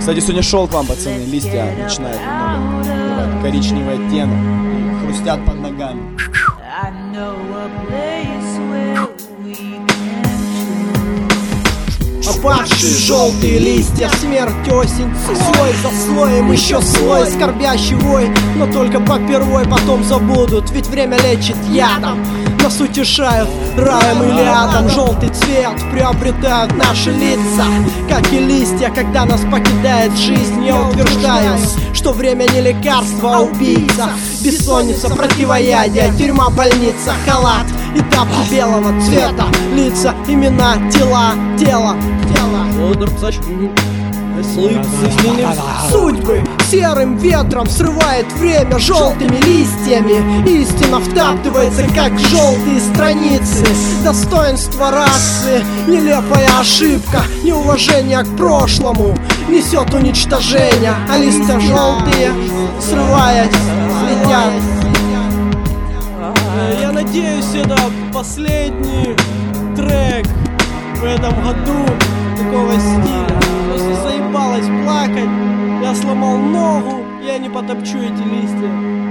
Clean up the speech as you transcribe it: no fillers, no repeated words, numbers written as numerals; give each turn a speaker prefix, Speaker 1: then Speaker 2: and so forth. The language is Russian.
Speaker 1: Кстати, сегодня шел к вам, пацаны, листья начинают немного давать коричневый оттенок и хрустят под ногами.
Speaker 2: Опавшие желтые листья, смерть, осень, слой за слоем, еще слой скорбящий вой. Но только попервой потом забудут, ведь время лечит ядом. Нас утешают раем или адом. Желтый цвет приобретают наши лица, как и листья, когда нас покидает жизнь. Я утверждаю, что время не лекарство, а убийца. Бессонница, противоядие, тюрьма, больница, халат и тапки белого цвета. Лица, имена, тела, тело. Судьбы серым ветром срывает время желтыми листьями. Истина втаптывается, как желтые страницы. Достоинство расы, нелепая ошибка, неуважение к прошлому несет уничтожение, а листья желтые, срываясь, летят.
Speaker 3: Я надеюсь, это последний трек в этом году такого стиля. Просто заебалось плакать. Я сломал ногу, я не потопчу эти листья.